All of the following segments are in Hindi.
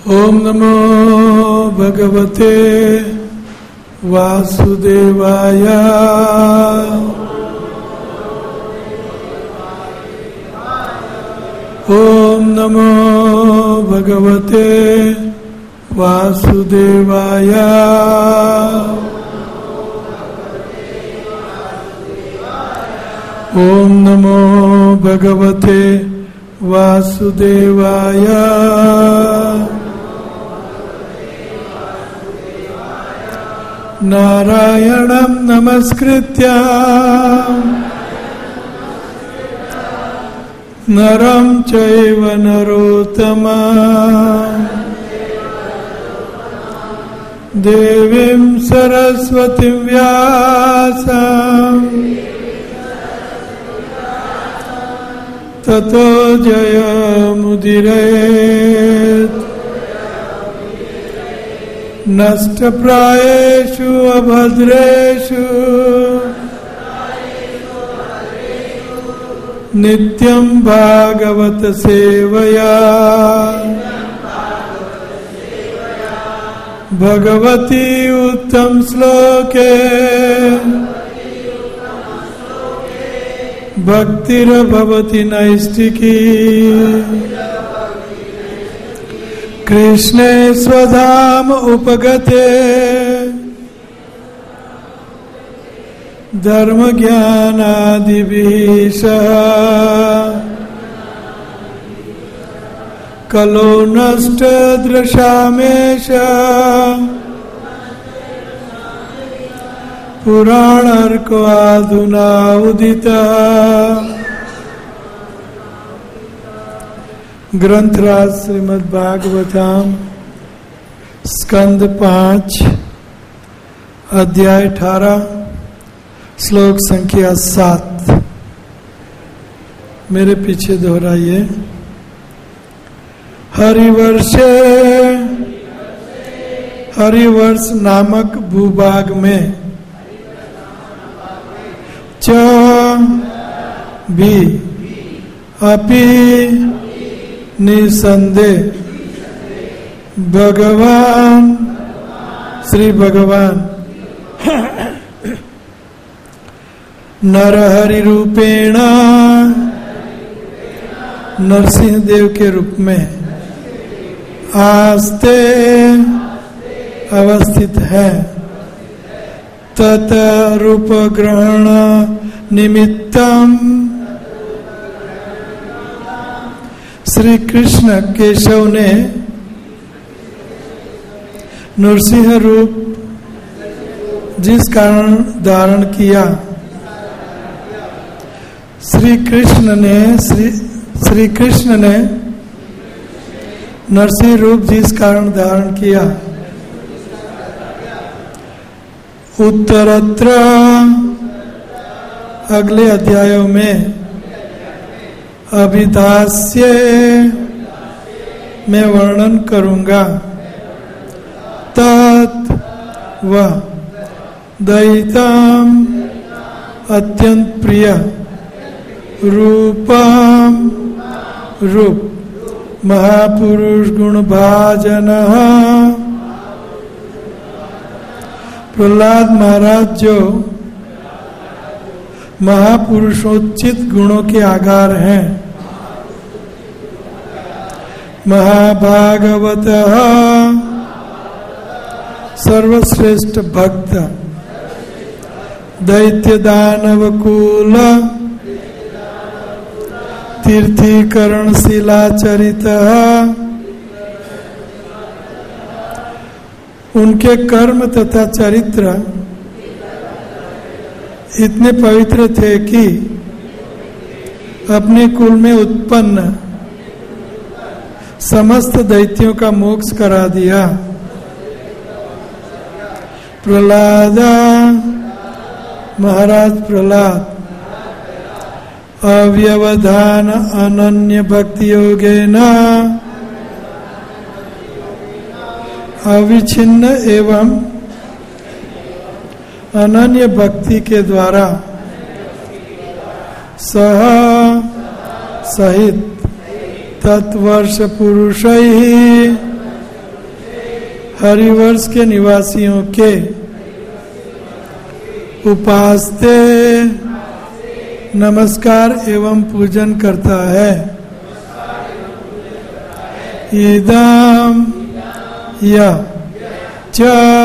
ओम नमो भगवते वासुदेवाय। ओम नमो भगवते वासुदेवाय। ओम नमो भगवते वासुदेवाय। नारायणं नमस्कृत्य नरं चैव नरोत्तमं देवीं सरस्वतीं व्यासं ततो जयमुदीरयेत्। नष्टप्रायेषु अभद्रेषु नित्यं भागवत सेवया भगवती उत्तम श्लोके भक्तिर्भवति नैष्टिकी। कृष्णे स्वधाम उपगते धर्म ज्ञानादिभिः कलो नष्ट दृशामेष पुराणार्को अधुना उदिता। ग्रंथराज श्रीमद् भागवतम स्कंद 5 अध्याय 18 श्लोक संख्या 7। मेरे पीछे दोहराइए। हरिवर्ष नामक भूभाग में च भी अपि निसंदेह भगवान श्री भगवान नरहरि रूपेण नरसिंह देव के रूप में आस्ते अवस्थित है। तत रूप ग्रहण निमित्तम श्री कृष्ण केशव ने नरसिंह रूप जिस कारण धारण किया, श्री कृष्ण ने नरसिंह रूप जिस कारण धारण किया, उत्तरत्र अगले अध्यायों में अभिधास्य मैं वर्णन करूंगा। तत् वह दयितम अत्यंत प्रिय रूपम रूप महापुरुष गुण भाजन प्रहलाद महाराज जो महापुरुषोचित गुणों के आगार हैं। महाभागवत सर्वश्रेष्ठ भक्त दैत्य दानव कूल तीर्थीकरण शिलाचरित उनके कर्म तथा चरित्र इतने पवित्र थे कि अपने कुल में उत्पन्न समस्त दैत्यों का मोक्ष करा दिया। प्रहलाद महाराज प्रहलाद अव्यवधान अनन्य भक्ति योगेन अविच्छिन्न एवं अनन्य भक्ति के द्वारा सह सहित तत्वर्ष पुरुषैः हरिवर्ष के निवासियों के उपास्ते नमस्कार एवं पूजन करता है। इदम या च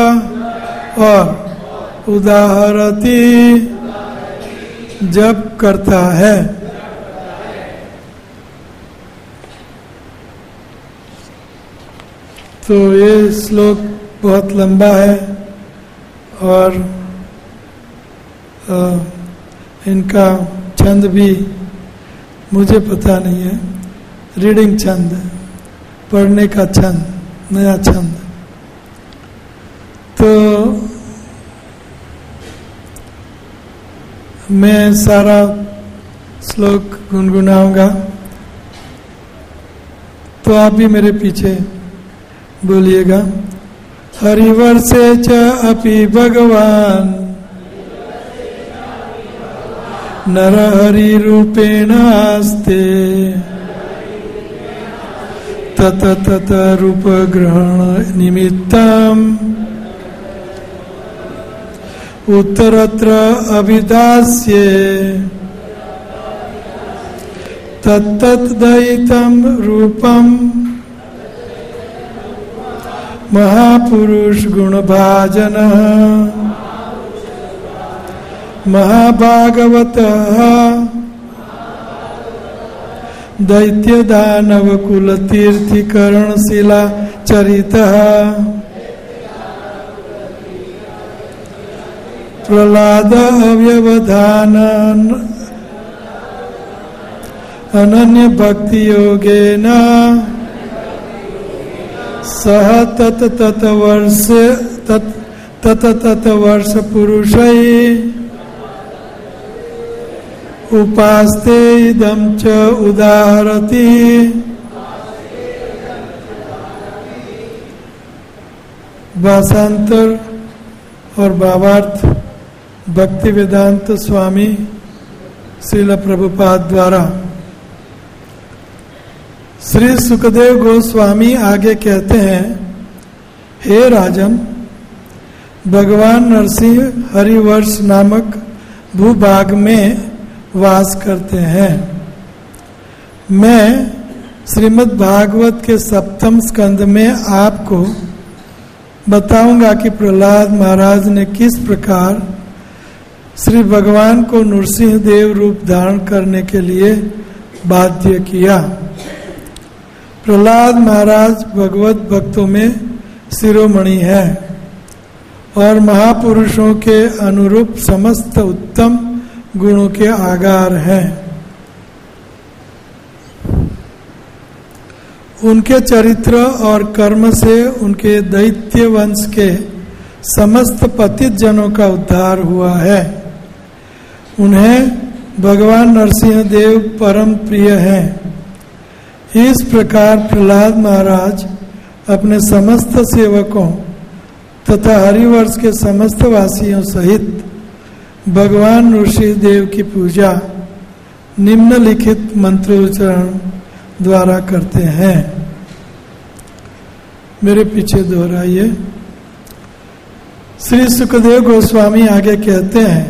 और उदाहरति जप करता है। तो ये श्लोक बहुत लंबा है और इनका छंद भी मुझे पता नहीं है। रीडिंग छंद, पढ़ने का छंद, नया छंद। तो मैं सारा श्लोक गुनगुनाऊंगा, तो आप भी मेरे पीछे बोलिएगा। हरिवर्षे च अपि भगवान नरहरि रूपेण आस्ते तत तत रूप ग्रहण निमित्तम उत्तरत्र अभिदास्ये तत्तद्दयितं रूपम महापुरुष गुणभाजन महाभागवत दैत्य दानव कुल तीर्थीकरणशिला चरित प्रहलाद अव्यवधान अनन्य भक्ति योगेन सह तत वर्ष पुरुषै उपास्ते इदं च उदाहरति। भाषांतर और भावार्थ भक्ति वेदांत स्वामी श्रील प्रभुपाद द्वारा। श्री सुखदेव गोस्वामी आगे कहते हैं, हे राजन, भगवान नरसिंह हरिवर्ष नामक भूभाग में वास करते हैं। मैं श्रीमद् भागवत के 7वें स्कंद में आपको बताऊंगा कि प्रहलाद महाराज ने किस प्रकार श्री भगवान को नरसिंह देव रूप धारण करने के लिए बाध्य किया। प्रहलाद महाराज भगवत भक्तों में शिरोमणि है और महापुरुषों के अनुरूप समस्त उत्तम गुणों के आगार हैं। उनके चरित्र और कर्म से उनके दैत्य वंश के समस्त पतित जनों का उद्धार हुआ है। उन्हें भगवान नरसिंह देव परम प्रिय हैं। इस प्रकार प्रहलाद महाराज अपने समस्त सेवकों तथा हरिवर्ष के समस्त वासियों सहित भगवान नरसिंह देव की पूजा निम्नलिखित मंत्रोच्चारण द्वारा करते हैं। मेरे पीछे दोहराइए। श्री सुखदेव गोस्वामी आगे कहते हैं,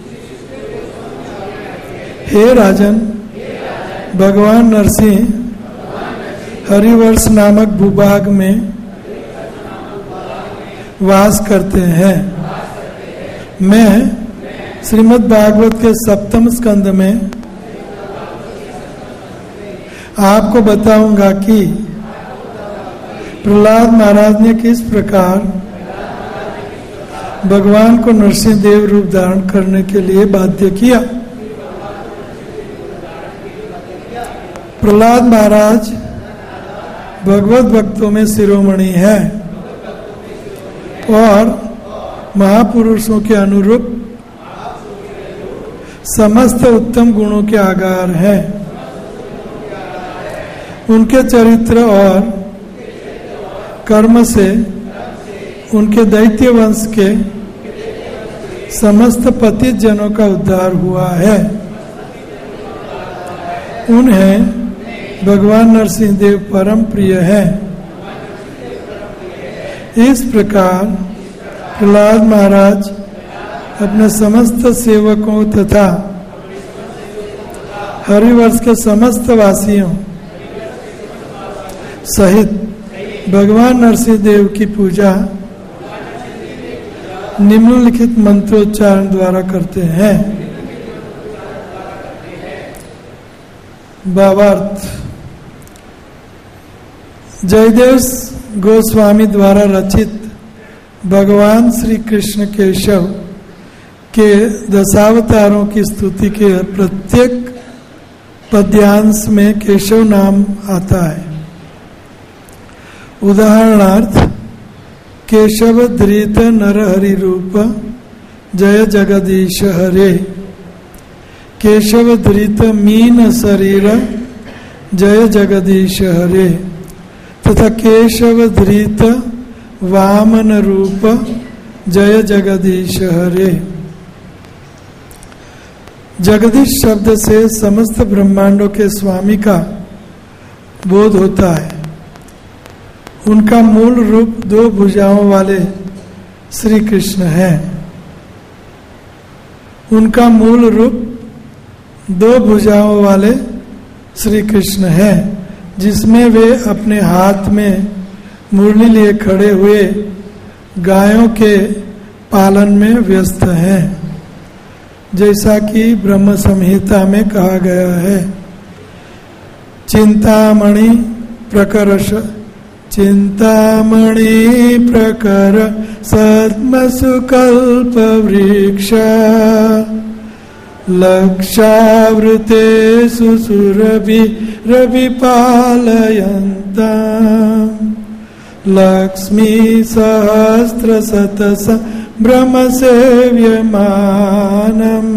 हे राजन, भगवान नरसिंह हरिवर्ष नामक भूभाग में वास करते हैं। मैं श्रीमद् भागवत के 7वें स्कंद में आपको बताऊंगा कि प्रहलाद महाराज ने किस प्रकार भगवान को नरसिंह देव रूप धारण करने के लिए बाध्य किया। प्रहलाद महाराज भगवत भक्तों में शिरोमणि है और महापुरुषों के अनुरूप समस्त उत्तम गुणों के आगार हैं। उनके चरित्र और कर्म से उनके दैत्य वंश के समस्त पतित जनों का उद्धार हुआ है। उन्हें भगवान नरसिंह देव परम प्रिय हैं। इस प्रकार प्रहलाद महाराज अपने समस्त सेवकों तथा हरिवर्ष के समस्त वासियों सहित भगवान नरसिंह देव की पूजा निम्नलिखित मंत्रोच्चारण द्वारा करते हैं। भावार्थ। जयदेव गोस्वामी द्वारा रचित भगवान श्री कृष्ण केशव के दशावतारों की स्तुति के प्रत्येक पद्यांश में केशव नाम आता है। उदाहरणार्थ केशव धृत नरहरि रूप जय जगदीश हरे, केशव धृत मीन शरीर जय जगदीश हरे, तथा केशव धृत वामन रूप जय जगदीश हरे। जगदीश शब्द से समस्त ब्रह्मांडों के स्वामी का बोध होता है। उनका मूल रूप 2 भुजाओं वाले श्री कृष्ण है। उनका मूल रूप 2 भुजाओं वाले श्री कृष्ण है, जिसमें वे अपने हाथ में मुरली लिए खड़े हुए गायों के पालन में व्यस्त हैं, जैसा कि ब्रह्म संहिता में कहा गया है। चिंतामणि प्रकर सद्मसुकल्प वृक्ष लक्षावृतेषु सुरभि पालयन्ता लक्ष्मी सहस्र शतस ब्रह्म सेव्यमानम्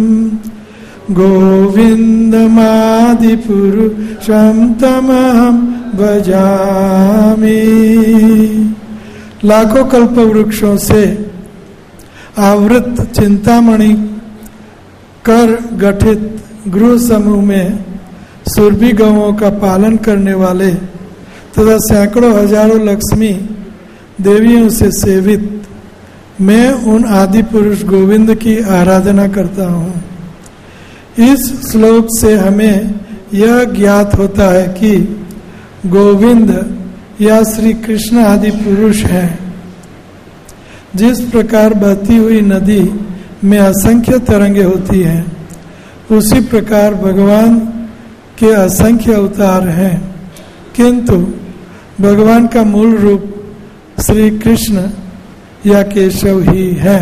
गोविन्दमादि पुरुषं तमहं भजामि। लाखों कल्प वृक्षों से आवृत चिंतामणि कर गठित गृह समूह में सुरभि गौओं का पालन करने वाले तथा सैकड़ों हजारों लक्ष्मी देवियों से सेवित मैं उन आदि पुरुष गोविंद की आराधना करता हूँ। इस श्लोक से हमें यह ज्ञात होता है कि गोविंद या श्री कृष्ण आदि पुरुष हैं। जिस प्रकार बहती हुई नदी में असंख्य तरंगे होती हैं, उसी प्रकार भगवान के असंख्य अवतार हैं, किंतु भगवान का मूल रूप श्री कृष्ण या केशव ही है।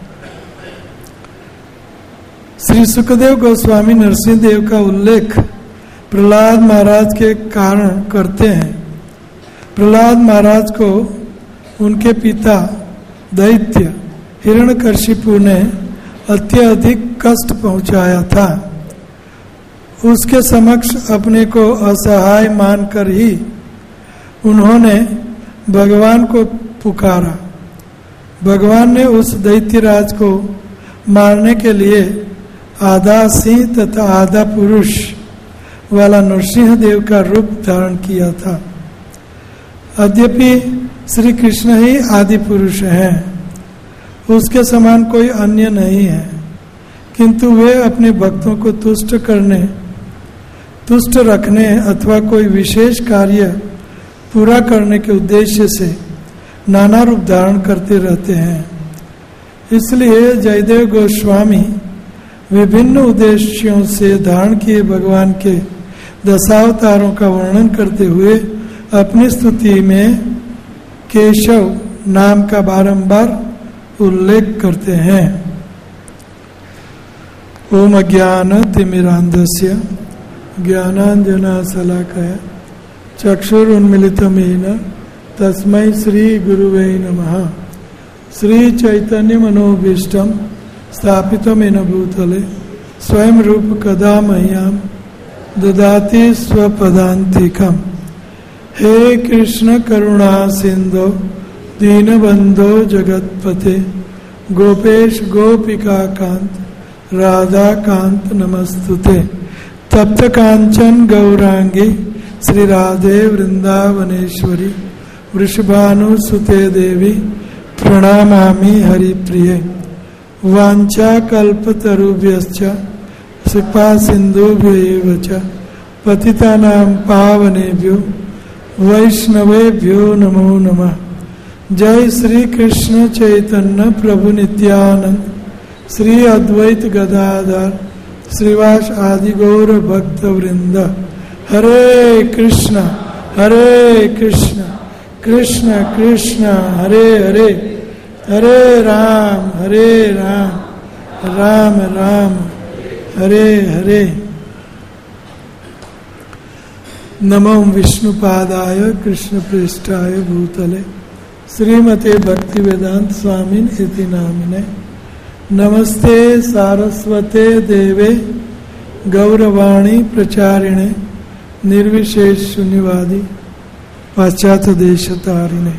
श्री सुखदेव गोस्वामी नरसिंह देव का उल्लेख प्रहलाद महाराज के कारण करते हैं। प्रहलाद महाराज को उनके पिता दैत्य हिरण्यकशिपु ने अत्यधिक कष्ट पहुंचाया था। उसके समक्ष अपने को असहाय मानकर ही उन्होंने भगवान को पुकारा। भगवान ने उस दैत्यराज को मारने के लिए आधा सिंह तथा आधा पुरुष वाला नरसिंह देव का रूप धारण किया था। यद्यपि श्री कृष्ण ही आदि पुरुष हैं, उसके समान कोई अन्य नहीं है, किंतु वे अपने भक्तों को तुष्ट रखने अथवा कोई विशेष कार्य पूरा करने के उद्देश्य से नाना रूप धारण करते रहते हैं। इसलिए जयदेव गोस्वामी विभिन्न उद्देश्यों से धारण किए भगवान के दशावतारों का वर्णन करते हुए अपनी स्तुति में केशव नाम का बारंबार उल्लेख करते हैं। ओम अज्ञान तिमिरांधस्य ज्ञानांजनाशलाकया चक्षुरुन्मिलितमेन तस्मै श्री गुरुवे नमः। श्री चैतन्य मनोभीष्टं स्थापितमेन भूतले स्वयं रूप कदा मह्यं ददाति स्वपदान्तिकम्। हे कृष्ण करुणा सिंधो दीनबंधो जगतपते गोपेश गोपिका कांत राधा कांत नमस्तुते। तप्त कांचन गौरांगी श्री राधे वृंदावनेश्वरी वृषभानुसुते देवी प्रणमामि हरिप्रिये। वाञ्छाकल्पतरुभ्यश्च कृपा सिन्धुभ्यैव च पतितानां पावनेभ्यो वैष्णवेभ्यो नमो नमः। जय श्री कृष्ण चैतन्य प्रभु नित्यानंद श्री अद्वैत गदाधर श्रीवास आदि गौर भक्त वृंद। हरे कृष्ण कृष्ण कृष्ण हरे हरे, हरे राम राम राम हरे हरे। नमो विष्णुपादाय कृष्ण पृष्ठाय भूतले श्रीमते भक्ति वेदांत स्वामिन इति नामिने। नमस्ते सारस्वते देवे गौरवाणी प्रचारिणे निर्विशेष शून्यवादी पाश्चात्य देशतारिणे।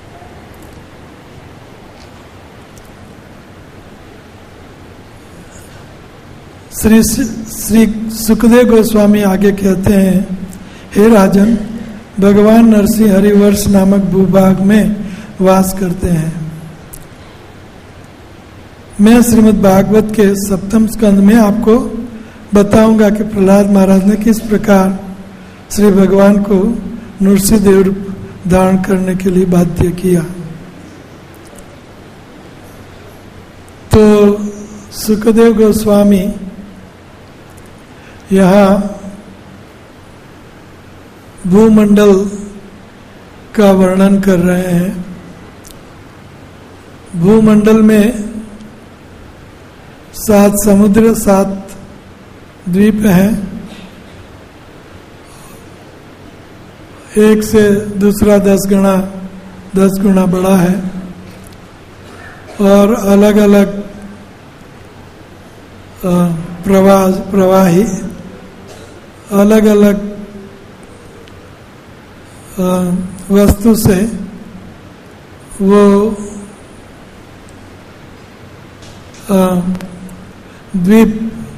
श्री सुखदेव गोस्वामी आगे कहते हैं, हे राजन, भगवान नरसिंह हरिवर्ष नामक भूभाग में वास करते हैं। मैं श्रीमद् भागवत के सप्तम स्कंद में आपको बताऊंगा कि प्रहलाद महाराज ने किस प्रकार श्री भगवान को नृसिंहदेव रूप धारण करने के लिए बाध्य किया। तो सुखदेव गोस्वामी यहाँ भूमंडल का वर्णन कर रहे हैं। भूमंडल में 7 समुद्र 7 द्वीप हैं। एक से दूसरा 10 गुना बड़ा है और अलग अलग प्रवाही अलग अलग वस्तु से वो द्वीप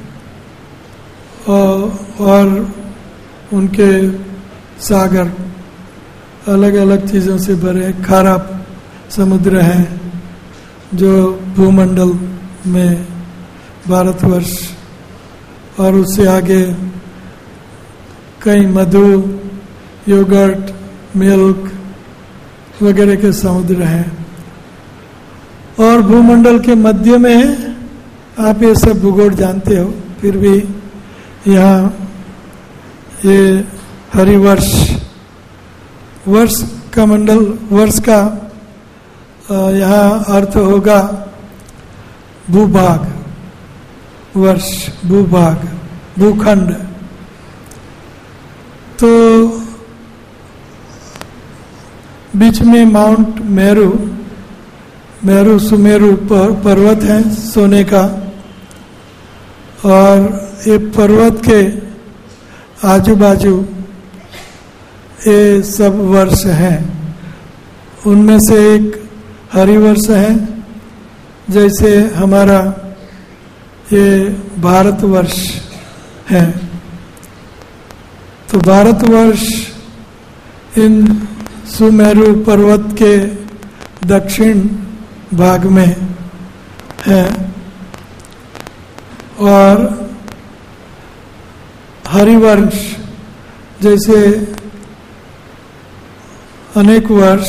और उनके सागर अलग अलग चीज़ों से भरे खारा समुद्र हैं जो भूमंडल में भारतवर्ष और उससे आगे कई मधु, योगर्ट, मिल्क वगैरह के समुद्र हैं। और भूमंडल के मध्य में आप ये सब भूगोल जानते हो, फिर भी यहाँ ये हरिवर्ष वर्ष का मंडल, वर्ष का यहाँ अर्थ होगा भूभाग, वर्ष भूभाग, भूखंड। तो बीच में माउंट मेरू सुमेरु पर्वत है सोने का, और ये पर्वत के आजू बाजू ये सब वर्ष हैं। उनमें से एक हरिवर्ष है, जैसे हमारा ये भारतवर्ष है। तो भारतवर्ष इन सुमेरु पर्वत के दक्षिण भाग में है और हरिवर्ष जैसे अनेक वर्ष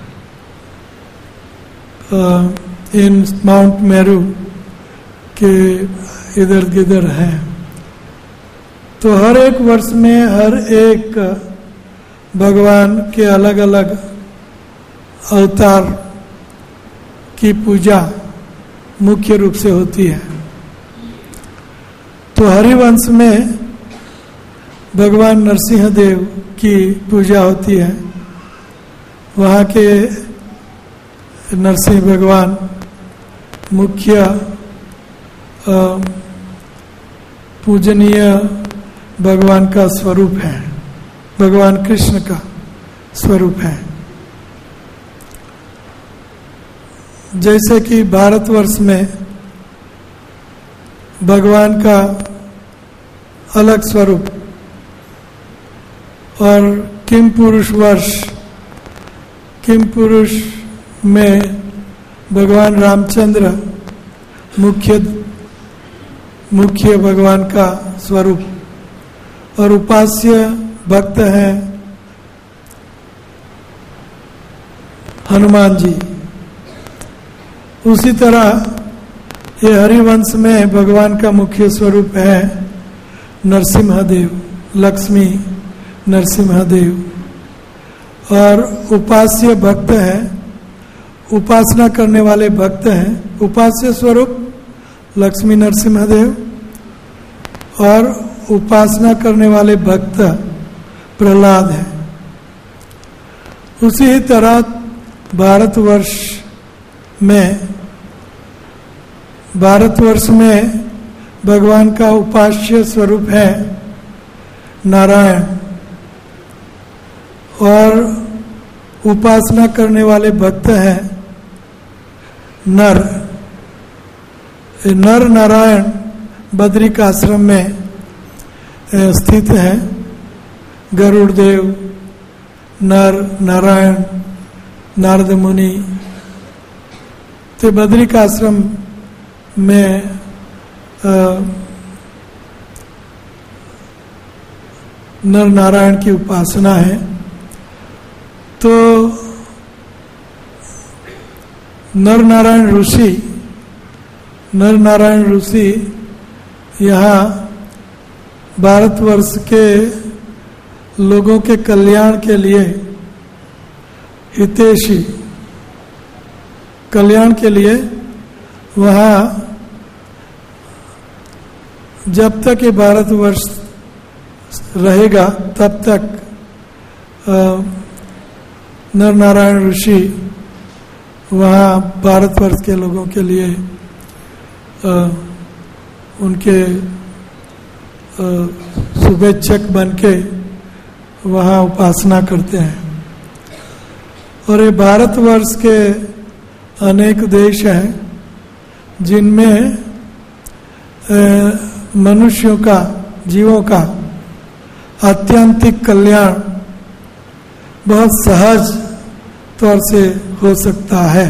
इन माउंट मेरू के इधर गिधर हैं। तो हर एक वर्ष में हर एक भगवान के अलग अलग अवतार की पूजा मुख्य रूप से होती है। तो हरिवंश में भगवान नरसिंह देव की पूजा होती है। वहाँ के नरसिंह भगवान मुख्य पूजनीय भगवान का स्वरूप है, भगवान कृष्ण का स्वरूप है। जैसे कि भारतवर्ष में भगवान का अलग स्वरूप और किम पुरुष वर्ष किम पुरुष में भगवान रामचंद्र मुख्य भगवान का स्वरूप और उपास्य भक्त हैं हनुमान जी। उसी तरह ये हरिवंश में भगवान का मुख्य स्वरूप है नरसिम्हदेव, लक्ष्मी नरसिम्हदेव। और उपास्य भक्त हैं, उपासना करने वाले भक्त हैं। उपास्य स्वरूप लक्ष्मी नरसिम्हदेव और उपासना करने वाले भक्त प्रहलाद हैं। उसी तरह भारतवर्ष में भगवान का उपास्य स्वरूप है नारायण और उपासना करने वाले भक्त हैं नर। नर नारायण बद्रिक आश्रम में स्थित हैं। गरुड़ देव, नर नारायण, नारद मुनि। तो बद्रिक आश्रम में नर नारायण की उपासना है। तो नर नारायण ऋषि यहाँ भारतवर्ष के लोगों के कल्याण के लिए, हितैषी कल्याण के लिए वहाँ जब तक ये भारतवर्ष रहेगा तब तक नर नारायण ऋषि वहाँ भारतवर्ष के लोगों के लिए उनके शुभेच्छक बन के वहाँ उपासना करते हैं। और ये भारतवर्ष के अनेक देश हैं जिनमें मनुष्यों का, जीवों का आत्यंतिक कल्याण बहुत सहज तौर से हो सकता है।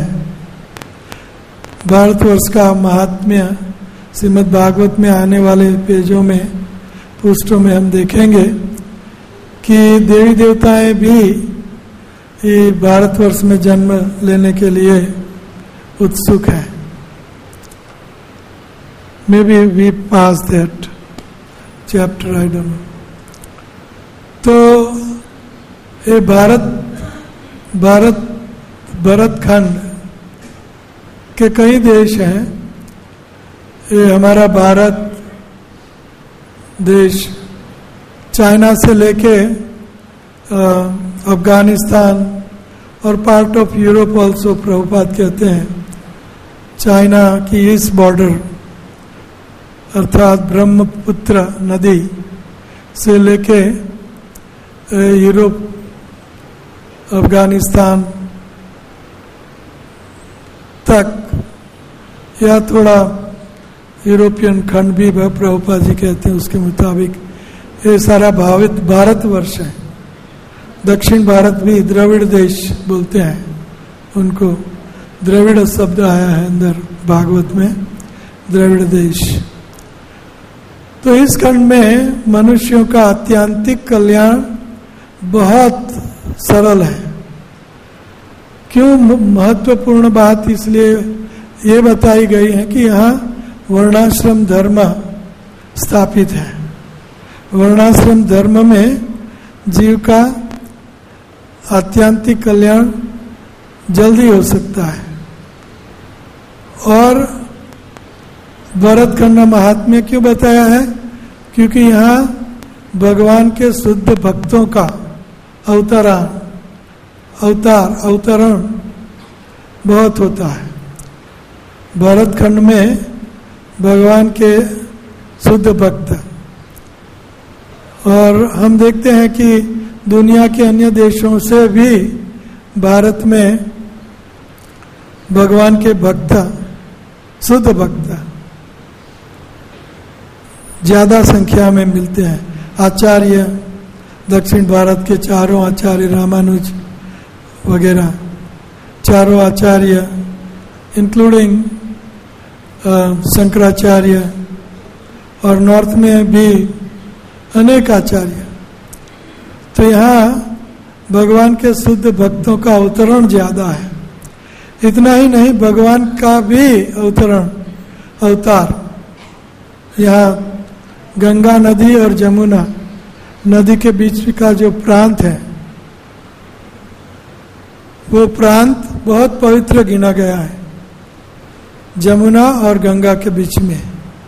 भारतवर्ष का महात्म्य श्रीमद् भागवत में आने वाले पेजों में, पृष्ठों में हम देखेंगे कि देवी देवताएं भी भारतवर्ष में जन्म लेने के लिए उत्सुक है। Maybe we pass that chapter, I don't know. तो ये भरतखंड के कई देश हैं। ये हमारा भारत देश चाइना से लेके अफगानिस्तान और part of Europe also, Prabhupada कहते हैं चाइना की ईस्ट बॉर्डर अर्थात ब्रह्मपुत्र नदी से लेके यूरोप, अफगानिस्तान तक, या थोड़ा यूरोपियन खंड भी प्रभुपाद जी कहते हैं उसके मुताबिक ये सारा भारतवर्ष है। दक्षिण भारत भी द्रविड़ देश बोलते हैं उनको, द्रविड़ शब्द आया है अंदर भागवत में, द्रविड़ देश। तो इस खंड में मनुष्यों का आत्यंतिक कल्याण बहुत सरल है। क्यों महत्वपूर्ण बात इसलिए ये बताई गई है कि यहाँ वर्णाश्रम धर्म स्थापित है। वर्णाश्रम धर्म में जीव का आत्यंतिक कल्याण जल्दी हो सकता है। और भरतखंड महात्म्य क्यों बताया है? क्योंकि यहाँ भगवान के शुद्ध भक्तों का अवतरण बहुत होता है। भरतखंड में भगवान के शुद्ध भक्त, और हम देखते हैं कि दुनिया के अन्य देशों से भी भारत में भगवान के भक्त, शुद्ध भक्त ज्यादा संख्या में मिलते हैं। आचार्य, दक्षिण भारत के चारों आचार्य, रामानुज वगैरह चारों आचार्य इंक्लूडिंग शंकराचार्य, और नॉर्थ में भी अनेक आचार्य। तो यहाँ भगवान के शुद्ध भक्तों का अवतरण ज्यादा है। इतना ही नहीं, भगवान का भी अवतार यहाँ गंगा नदी और जमुना नदी के बीच का जो प्रांत है, वो प्रांत बहुत पवित्र गिना गया है, जमुना और गंगा के बीच में।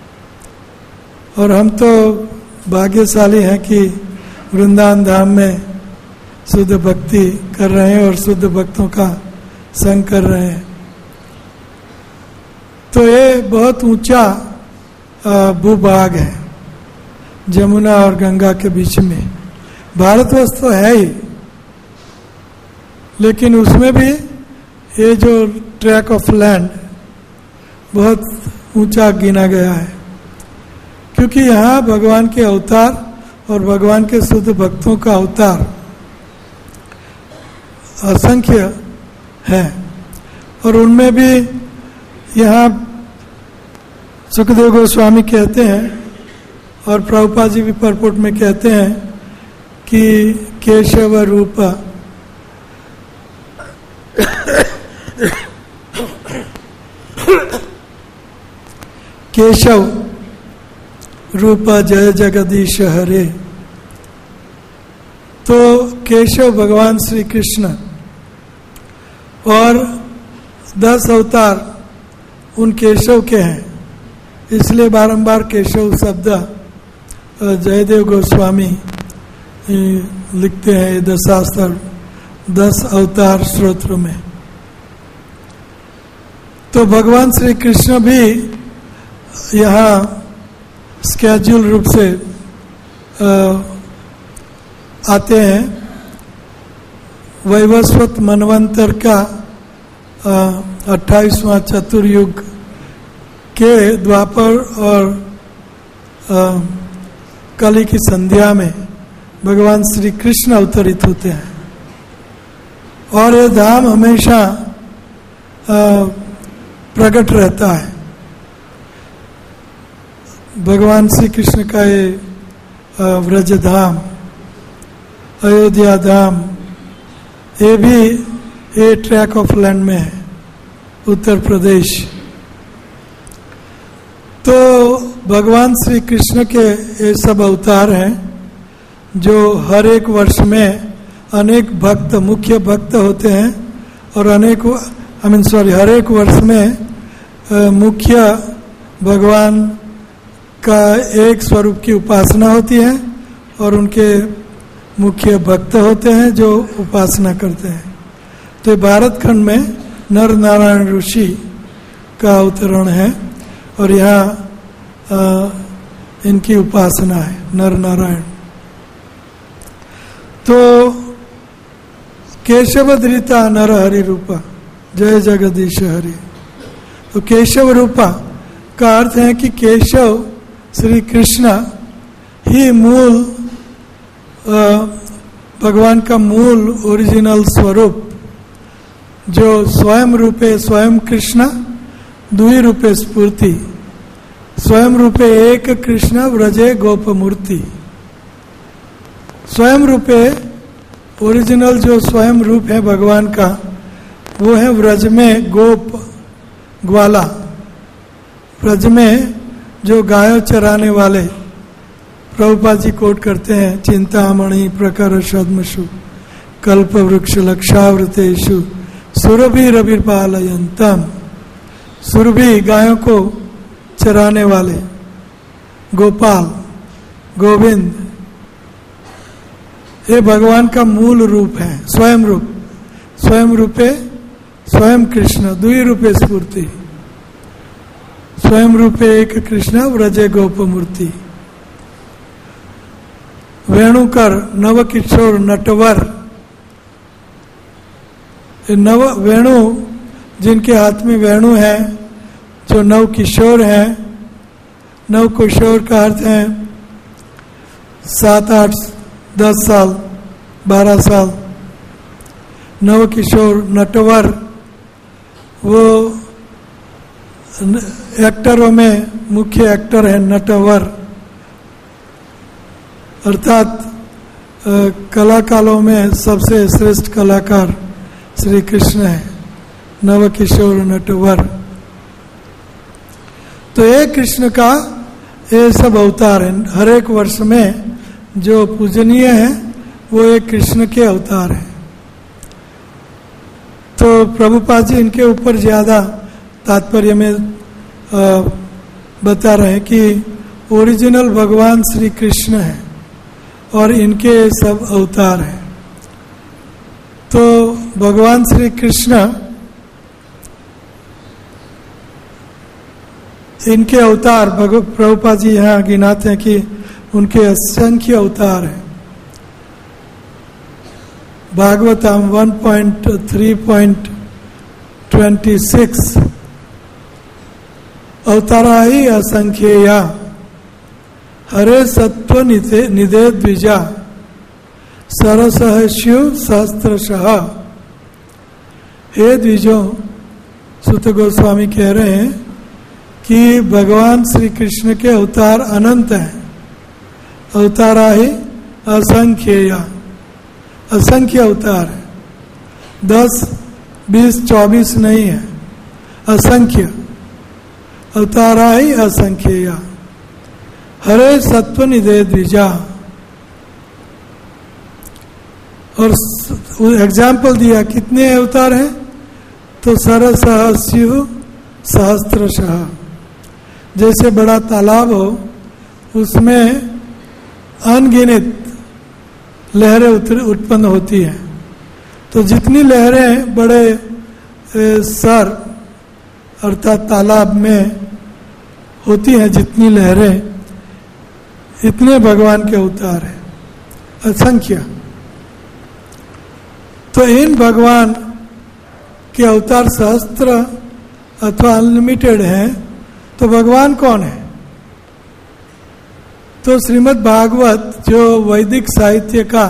और हम तो भाग्यशाली हैं कि वृंदावन धाम में शुद्ध भक्ति कर रहे हैं और शुद्ध भक्तों का संग कर रहे हैं। तो ये बहुत ऊंचा भूभाग है जमुना और गंगा के बीच में। भारतवर्ष तो है ही, लेकिन उसमें भी ये जो ट्रैक ऑफ लैंड बहुत ऊंचा गिना गया है, क्योंकि यहाँ भगवान के अवतार और भगवान के शुद्ध भक्तों का अवतार असंख्य है। और उनमें भी यहाँ सुखदेव गोस्वामी कहते हैं और प्रभुपाद जी भी परपोट में कहते हैं कि केशव रूप केशव रूप जय जगदीश हरे। तो केशव भगवान श्री कृष्ण और 10 अवतार उन केशव के हैं, इसलिए बारंबार केशव शब्द जयदेव गोस्वामी लिखते हैं दशास्त्र 10 अवतार स्तोत्र में। तो भगवान श्री कृष्ण भी यहाँ स्केड्यूल रूप से आते हैं। वैवस्वत मनवंतर का 28वां चतुर्युग के द्वापर और कली की संध्या में भगवान श्री कृष्ण अवतरित होते हैं। और ये धाम हमेशा प्रकट रहता है। भगवान श्री कृष्ण का ये व्रज धाम, अयोध्या धाम, ये भी ये ट्रैक ऑफ लैंड में है, उत्तर प्रदेश। तो भगवान श्री कृष्ण के ये सब अवतार हैं जो हर एक वर्ष में अनेक भक्त, मुख्य भक्त होते हैं और हर एक वर्ष में मुख्य भगवान का एक स्वरूप की उपासना होती है और उनके मुख्य भक्त होते हैं जो उपासना करते हैं। तो भारत खंड में नर नारायण ऋषि का अवतरण है और यहाँ इनकी उपासना है, नर नारायण। तो केशव धृता नर हरि रूपा जय जगदीश हरि। तो केशव रूपा का अर्थ है कि केशव श्री कृष्ण ही मूल भगवान का मूल ओरिजिनल स्वरूप, जो स्वयं रूपे स्वयं कृष्ण द्वि रूपे स्फूर्ति, स्वयं रूपे एक कृष्ण व्रजे गोप मूर्ति। स्वयं रूपे ओरिजिनल जो स्वयं रूप है भगवान का, वो है व्रज में गोप ग्वाला, व्रज में जो गायों चराने वाले। प्रभुपाद जी कोट करते हैं, चिंतामणि प्रकर सद्मसु कल्प वृक्ष लक्षावृतेषु सुरभि रविपालयंतम। सुरभि गायों को चराने वाले, गोपाल, गोविंद, ये भगवान का मूल रूप है, स्वयं रूप। स्वयं रूपे स्वयं कृष्ण द्वि रूपे स्फूर्ति, स्वयं रूपे एक कृष्ण व्रजे गोप मूर्ति। वेणुकर नव किशोर नटवर, नव वेणु जिनके हाथ में वेणु है, जो नव किशोर है। नव किशोर का अर्थ है 7, 8, 10 साल, 12 साल। नव किशोर नटवर वो एक्टरों में मुख्य एक्टर है नटवर, अर्थात कलाकारों में सबसे श्रेष्ठ कलाकार श्री कृष्ण है, नवकिशोर नटवर। तो एक कृष्ण का ये सब अवतार है। हर एक वर्ष में जो पूजनीय है वो एक कृष्ण के अवतार है। तो प्रभुपाद जी इनके ऊपर ज्यादा तात्पर्य में बता रहे हैं कि ओरिजिनल भगवान श्री कृष्ण है और इनके सब अवतार हैं। तो भगवान श्री कृष्ण इनके अवतार प्रभुपाद जी यहाँ गिनाते हैं कि उनके असंख्य अवतार हैं। भागवतम 1.3.26 अवतारा ही असंख्येया हरे सत्व निधे द्विजा सरसह शिव सहस्त्रशः। हे द्विजों, सुत गोस्वामी कह रहे हैं कि भगवान श्री कृष्ण के अवतार अनंत हैं। अवतारा ही असंख्येया, असंख्य अवतार है, 10, 20, 24 नहीं है, असंख्य। अवतारा ही असंख्येया हरे सत्व निधे द्विजा। और एग्जाम्पल दिया कितने अवतार हैं, तो सरसह शिव सहस्त्रशः। जैसे बड़ा तालाब हो, उसमें अनगिनत लहरें उत्पन्न होती हैं। तो जितनी लहरें बड़े सर अर्थात तालाब में होती हैं, जितनी लहरें, इतने भगवान के अवतार हैं, असंख्य। तो इन भगवान के अवतार सहस्त्र अथवा अनलिमिटेड हैं। तो भगवान कौन है? तो श्रीमद् भागवत जो वैदिक साहित्य का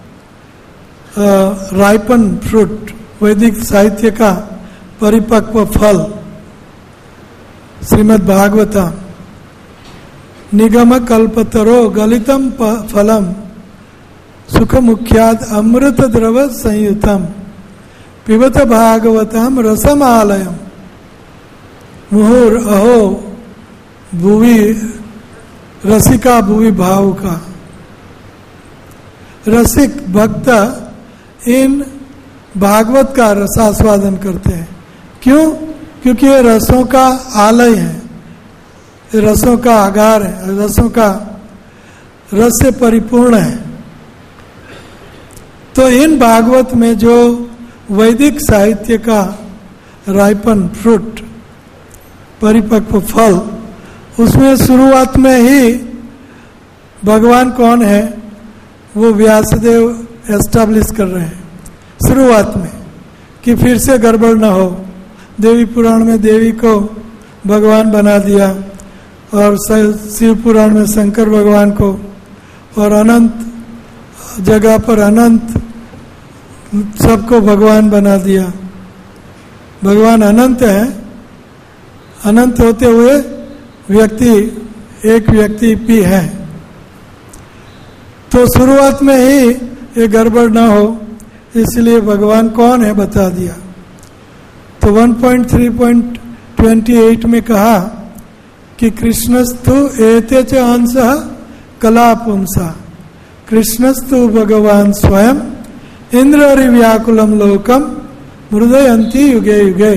राइपन फ्रूट, वैदिक साहित्य का परिपक्व फल, श्रीमद् भागवतम निगम कल्पतरो गलितम फलम सुख मुख्याद अमृत द्रव संयुतम पिबत भागवतम रसमालयम मुहुर अहो भुवि रसिका भुवि भाव का। रसिक भक्त इन भागवत का रसास्वादन करते हैं। क्यों? क्योंकि ये रसों का आलय है, ये रसों का आगार है, रसों का रस से परिपूर्ण है। तो इन भागवत में जो वैदिक साहित्य का राइपन फ्रूट, परिपक्व फल, उसमें शुरुआत में ही भगवान कौन है वो व्यासदेव एस्टैब्लिश कर रहे हैं शुरुआत में, कि फिर से गड़बड़ ना हो। देवी पुराण में देवी को भगवान बना दिया और शिव पुराण में शंकर भगवान को, और अनंत जगह पर अनंत सबको भगवान बना दिया। भगवान अनंत है, अनंत होते हुए व्यक्ति एक व्यक्ति भी है। तो शुरुआत में ही ये गड़बड़ ना हो, इसलिए भगवान कौन है बता दिया। तो 1.3.28 में कहा कि कृष्णस्तु एते च अंशः कला पुंसा कृष्णस्तु भगवान स्वयं इंद्र व्याकुलम लोकम मृदयंती युगे युगे।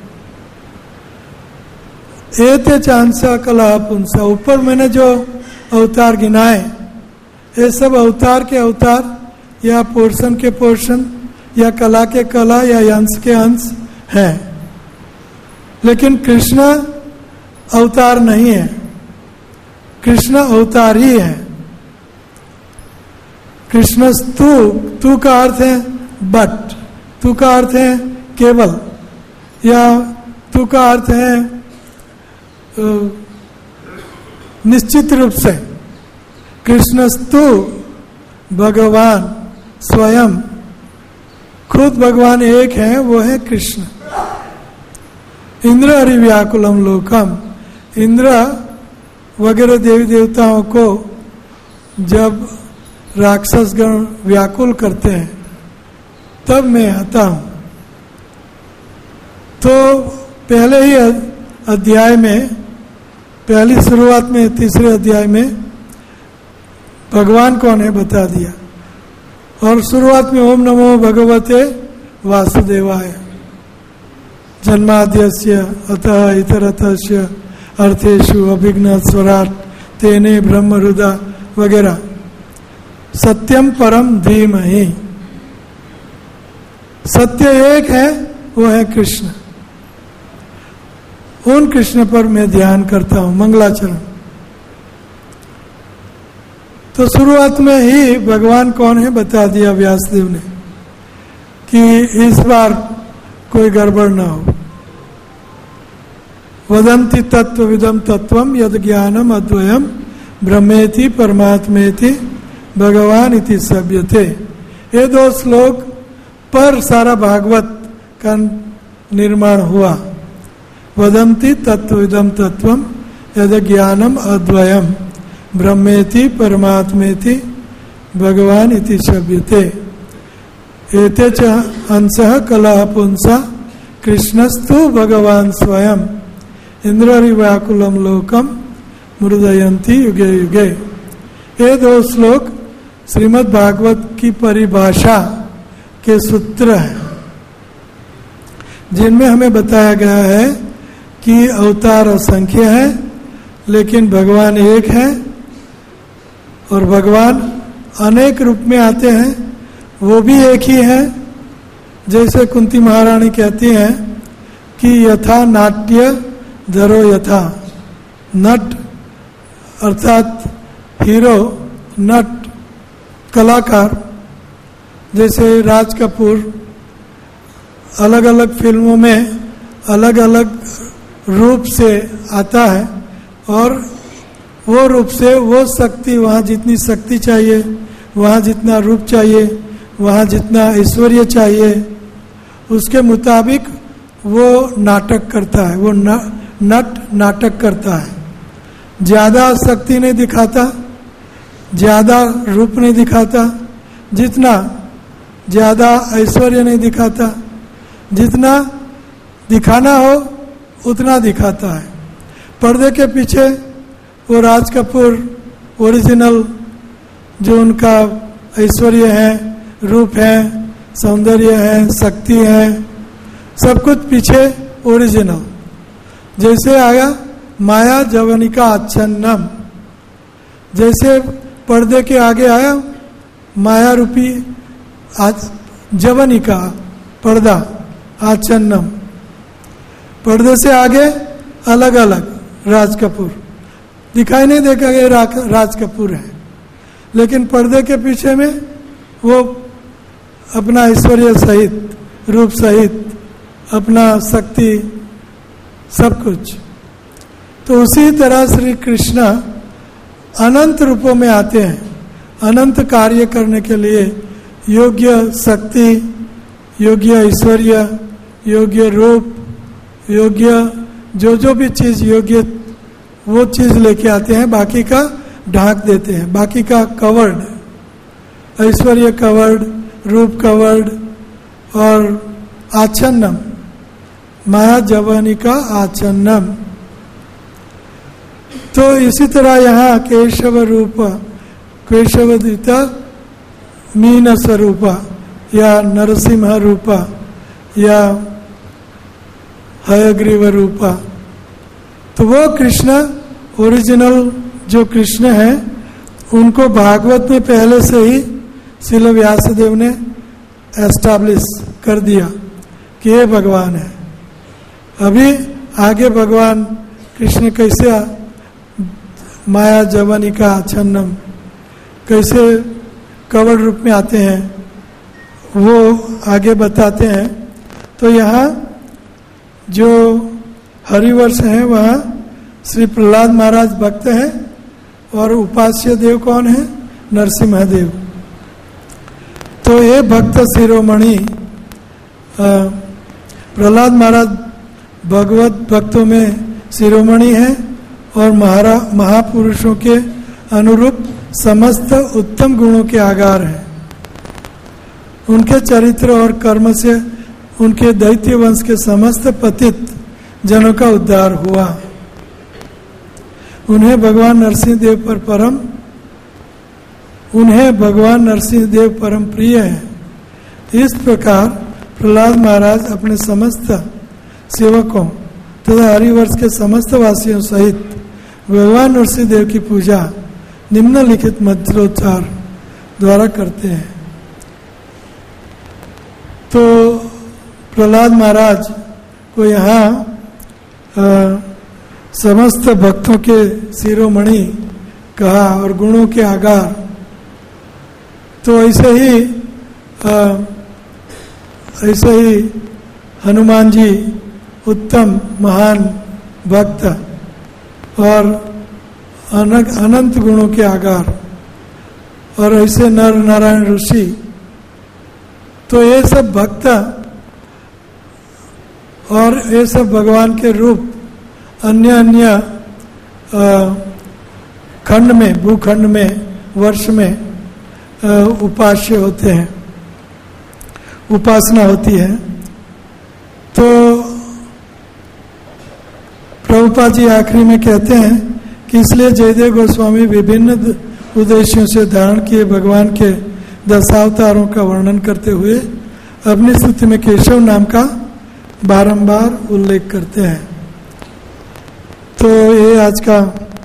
एते च अंशः कला पुंसा, ऊपर मैंने जो अवतार गिनाए, ये सब अवतार के अवतार या पोर्शन के पोर्शन या कला के कला या अंश के अंश है, लेकिन कृष्ण अवतार नहीं है। कृष्ण अवतार ही है। कृष्ण तू का अर्थ है बट, तू का अर्थ है केवल, या तू का अर्थ है निश्चित रूप से। कृष्णस्तु भगवान स्वयं, खुद भगवान एक है, वो है कृष्ण। इंद्र हरि व्याकुलम लोकम, इंद्र वगैरह देवी देवताओं को जब राक्षस गण व्याकुल करते हैं तब मैं आता हूं। तो पहले ही अध्याय में, पहली शुरुआत में तीसरे अध्याय में भगवान कौन है बता दिया, और शुरुआत में ओम नमो भगवते वासुदेवाय जन्माद्यस्य अतः इतरतस्य अर्थेषु अभिघ्न स्वराट तेने ब्रह्म हृदा वगैरह। सत्यम परम धीमहि, सत्य एक है, वो है कृष्ण। उन कृष्ण पर मैं ध्यान करता हूं, मंगलाचरण। तो शुरुआत में ही भगवान कौन है बता दिया व्यासदेव ने कि इस बार कोई गड़बड़ ना हो। वदंति तत्वविदम तत्वम यद ज्ञानम अद्वयम ब्रह्मेति परमात्मेति भगवान इति सभ्यते। ये दो श्लोक पर सारा भागवत का निर्माण हुआ। वदंति तत्वविदम तत्वम यद ज्ञानम अद्वयम ब्रह्मेति परमात्मेति भगवान इति सभ्यते। एते च अंशः कलह पुंसा कृष्णस्तु भगवान स्वयं इंद्रहरि व्याकुलम लोकम मृदयंती युगे युगे। ये दो श्लोक श्रीमद् भागवत की परिभाषा के सूत्र हैं, जिनमें हमें बताया गया है कि अवतार असंख्य है लेकिन भगवान एक है, और भगवान अनेक रूप में आते हैं, वो भी एक ही है। जैसे कुंती महारानी कहती हैं कि यथा नाट्य धरो यथा, नट अर्थात हीरो, नट कलाकार, जैसे राज कपूर अलग अलग फिल्मों में अलग अलग रूप से आता है, और वो रूप से वो शक्ति, वहाँ जितनी शक्ति चाहिए, वहाँ जितना रूप चाहिए, वहाँ जितना ऐश्वर्य चाहिए, उसके मुताबिक वो नाटक करता है, वो नट नाटक करता है। ज़्यादा शक्ति नहीं दिखाता, ज़्यादा रूप नहीं दिखाता, जितना ज़्यादा ऐश्वर्य नहीं दिखाता, जितना दिखाना हो उतना दिखाता है। पर्दे के पीछे वो राज कपूर ओरिजिनल जो उनका ऐश्वर्य है, रूप है, सौंदर्य है, शक्ति है, सब कुछ पीछे ओरिजिनल। जैसे आया माया जवनिका आच्छन्नम, जैसे पर्दे के आगे आया माया रूपी जवनिका पर्दा आच्छन्नम, पर्दे से आगे अलग अलग राज कपूर दिखाई नहीं देगा ये राज कपूर है, लेकिन पर्दे के पीछे में वो अपना ऐश्वर्य सहित, रूप सहित, अपना शक्ति, सब कुछ। तो उसी तरह श्री कृष्ण अनंत रूपों में आते हैं, अनंत कार्य करने के लिए, योग्य शक्ति, योग्य ऐश्वर्य, योग्य रूप, योग्य जो भी चीज योग्य, वो चीज लेके आते हैं, बाकी का ढांक देते हैं, बाकी का कवर्ड, ऐश्वर्य कवर्ड, रूप कवर्ड, और आच्छन्नम माया जवनिका आच्छन्नम। तो इसी तरह यहाँ केशव रूप, केशवदिता मीन स्वरूप या नरसिंह रूप या हयग्रीव रूप, तो वो कृष्ण ओरिजिनल जो कृष्ण है उनको भागवत में पहले से ही श्रील व्यासदेव ने एस्टैब्लिश कर दिया कि ये भगवान है। अभी आगे भगवान कृष्ण कैसे माया जवनिका आच्छन्नम कैसे कवड़ रूप में आते हैं वो आगे बताते हैं। तो यहाँ जो हरिवर्ष है वहाँ श्री प्रहलाद महाराज भक्त हैं और उपास्य देव कौन है? नरसिम्हा देव। तो ये भक्त शिरोमणि प्रहलाद महाराज भगवत भक्तों में शिरोमणि हैं और महापुरुषों के अनुरूप समस्त उत्तम गुणों के आगार हैं। उनके चरित्र और कर्म से उनके दैत्य वंश के समस्त पतित जनों का उद्धार हुआ। उन्हें भगवान नरसिंह देव परम प्रिय है। इस प्रकार प्रहलाद महाराज अपने समस्त सेवकों तथा हरिवर्ष के समस्त वासियों सहित भगवान नरसिंह देव की पूजा निम्नलिखित मंत्रोच्चार द्वारा करते हैं। तो प्रहलाद महाराज को यहाँ समस्त भक्तों के शिरोमणि कहा और गुणों के आगार। तो ऐसे ही हनुमान जी उत्तम महान भक्त और अनंत गुणों के आगार, और ऐसे नर नारायण ऋषि। तो ये सब भक्त और ये सब भगवान के रूप अन्य अन्य खंड में, भूखंड में, वर्ष में उपास्य होते हैं, उपासना होती है। तो प्रभुपाद जी आखिरी में कहते हैं कि इसलिए जयदेव गोस्वामी विभिन्न उद्देश्यों से धारण किए भगवान के दशावतारों का वर्णन करते हुए अपनी स्तुति में केशव नाम का बारंबार उल्लेख करते हैं। तो ये आज का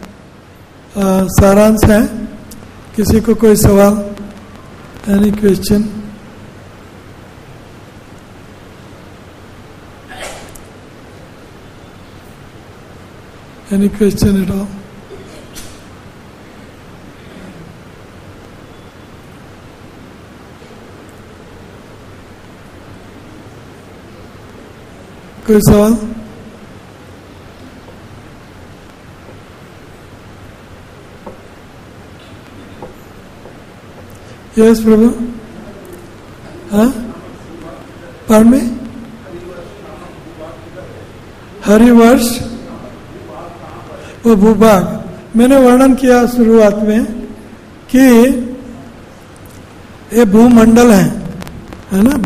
सारांश है। किसी को कोई सवाल, any question? Any question at all? कोई सवाल? यस प्रभु। हाँ, पर में हरिवर्ष वो भूभाग मैंने वर्णन किया शुरुआत में कि ये भूमंडल है ना।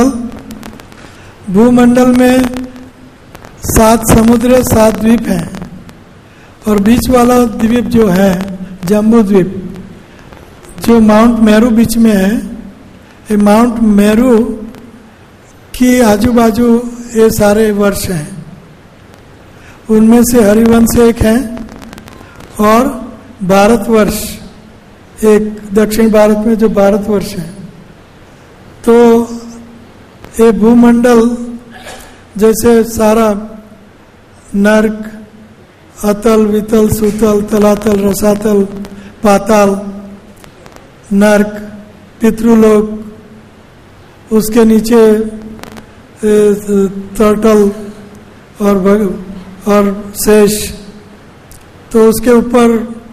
भूमंडल में 7 समुद्र 7 द्वीप हैं, और बीच वाला द्वीप जो है जम्बू द्वीप, जो माउंट मेरू बीच में है, ये माउंट मेरू की आजू बाजू ये सारे वर्ष हैं। उनमें से हरिवंश एक है और भारतवर्ष एक, दक्षिण भारत में जो भारतवर्ष है। तो ये भूमंडल जैसे सारा नर्क, अतल, वितल, सुतल, तलातल, रसातल, पाताल, नर्क, पितृलोक, उसके नीचे टर्टल और शेष, तो उसके ऊपर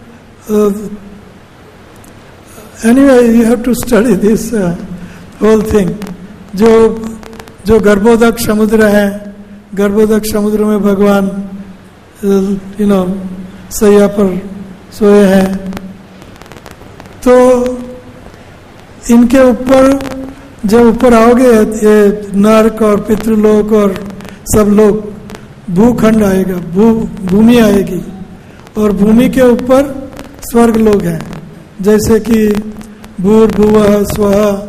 anyway you have to study this whole thing. जो गर्भोदक समुद्र है, गर्भोदक समुद्र में भगवान सैया पर सोए हैं। तो इनके ऊपर जब ऊपर आओगे ये नर्क और पितृलोक और सब लोग, भूखंड आएगा, भूमि आएगी, और भूमि के ऊपर स्वर्ग लोग हैं, जैसे कि भूर्भुवः स्वः,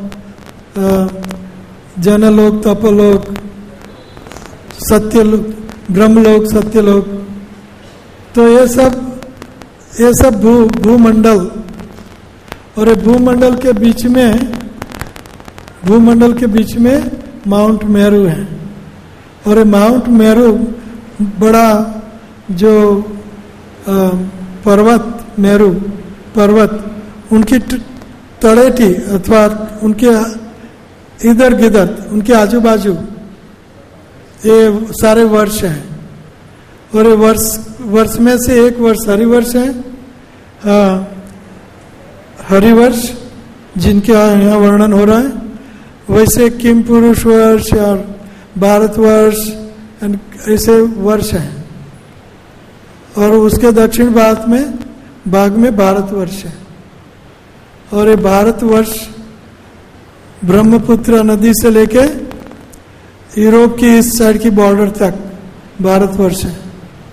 जनलोक, तपलोक, सत्यलोक, ब्रह्मलोक, सत्यलोक। तो ये सब भूमंडल, और ये भूमंडल के बीच में माउंट मेरू है। और ये माउंट मेरू बड़ा जो मेरू पर्वत, उनकी तड़ेटी अथवा उनके इधर गिधर, उनके आजू बाजू ये सारे वर्ष हैं। और ये वर्ष में से एक वर्ष हरिवर्ष है, हरिवर्ष जिनके यहाँ वर्णन हो रहा है। वैसे किम पुरुष वर्ष और भारतवर्ष, ऐसे वर्ष हैं। और उसके दक्षिण भाग में भारतवर्ष है। और ये भारतवर्ष ब्रह्मपुत्र नदी से लेके यूरोप की इस साइड की बॉर्डर तक भारतवर्ष है।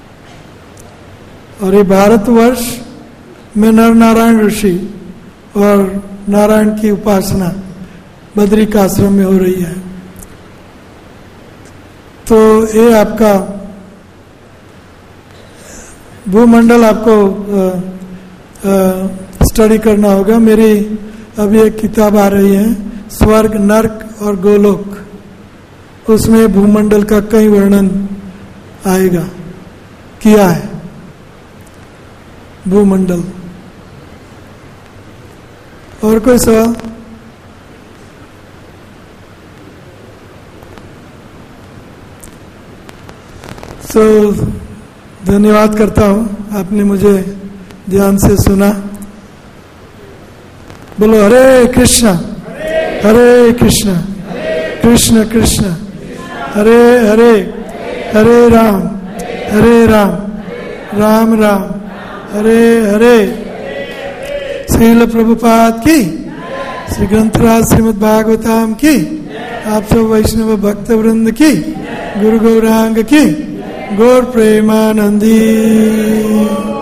और ये भारतवर्ष में नर नारायण ऋषि और नारायण की उपासना बद्रिक आश्रम में हो रही है। तो ये आपका भूमंडल आपको स्टडी करना होगा। मेरी अभी एक किताब आ रही है, स्वर्ग, नर्क और गोलोक, उसमें भूमंडल का कई वर्णन आएगा, किया है भूमंडल। और कोई सवाल? धन्यवाद करता हूँ, आपने मुझे ध्यान से सुना। बोलो हरे कृष्णा हरे कृष्णा कृष्ण कृष्ण हरे हरे, हरे राम राम राम हरे हरे। श्रील प्रभुपाद की, श्री ग्रंथराज श्रीमद् भागवतम की, आप सब वैष्णव भक्त वृंद की, गुरु गौरांग की, गौर प्रेमानंदी।